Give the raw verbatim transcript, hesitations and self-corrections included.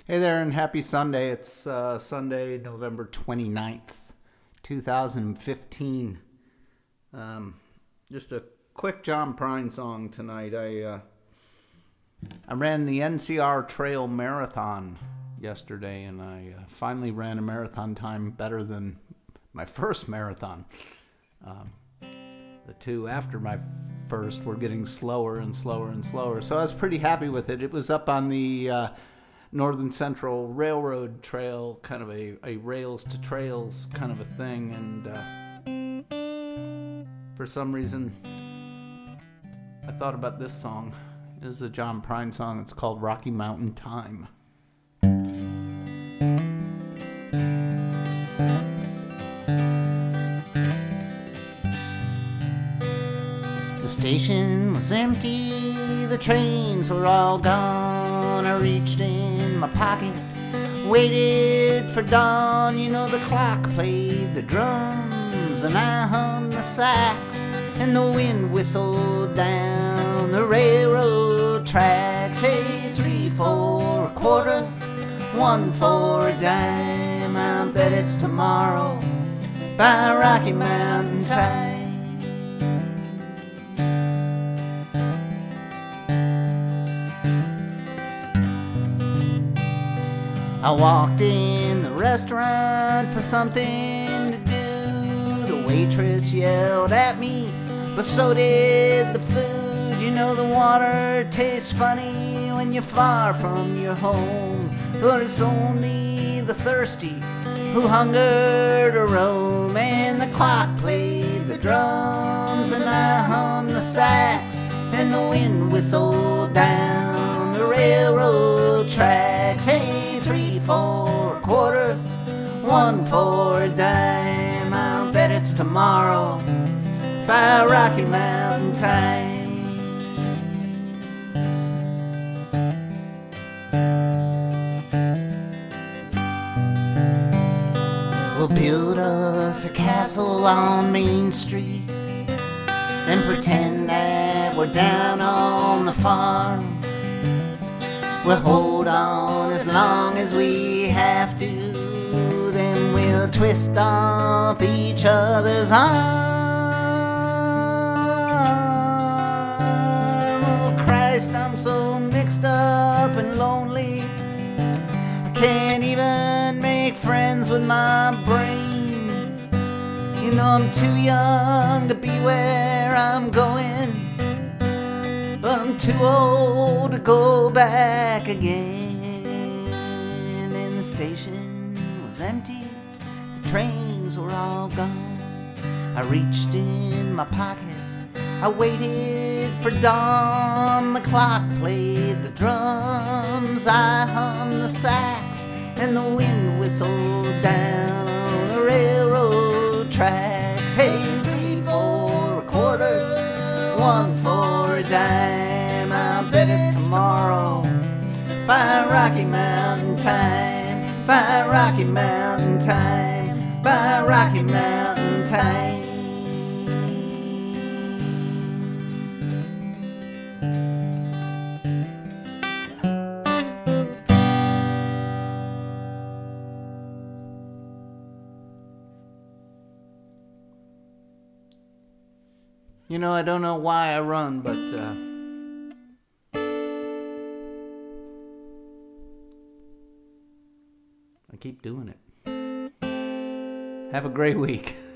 Hey there, and happy Sunday. It's uh, Sunday, November twenty-ninth, twenty fifteen. Um, just a quick John Prine song tonight. I uh, I ran the N C R Trail Marathon yesterday, and I uh, finally ran a marathon time better than my first marathon. Um, the two after my first were getting slower and slower and slower, so I was pretty happy with it. It was up on the uh, Northern Central Railroad Trail, kind of a, a rails to trails kind of a thing, and uh, for some reason I thought about this song. This is a John Prine song. It's called Rocky Mountain Time. The station was empty, the trains were all gone. I reached in my pocket, waited for dawn. You know the clock played the drums, and I hummed the sax, and the wind whistled down the railroad tracks. Hey, three for a quarter, one for a dime. I bet it's tomorrow by Rocky Mountain Time. I walked in the restaurant for something to do. The waitress yelled at me, but so did the food. You know the water tastes funny when you're far from your home, but it's only the thirsty who hunger to roam. And the clock played the drums, and I hummed the sax, and the wind whistled down the railroad tracks. Hey, three for a quarter, one for a dime. I'll bet it's tomorrow by Rocky Mountain Time. We'll build us a castle on Main Street, then pretend that we're down on the farm. We'll hold on as long as we have to, then we'll twist off each other's arm. Oh Christ, I'm so mixed up and lonely, I can't even make friends with my brain. You know I'm too young to be where I'm going, but I'm too old to go back again. And the station was empty, the trains were all gone. I reached in my pocket, I waited for dawn. The clock played the drums, I hummed the sax, and the wind whistled down the railroad tracks. Hey, three for a quarter, one for a dime. I'll bet it's tomorrow by Rocky Mountain Time, by Rocky Mountain Time, by Rocky Mountain Time. You know, I don't know why I run, but uh, I keep doing it. Have a great week.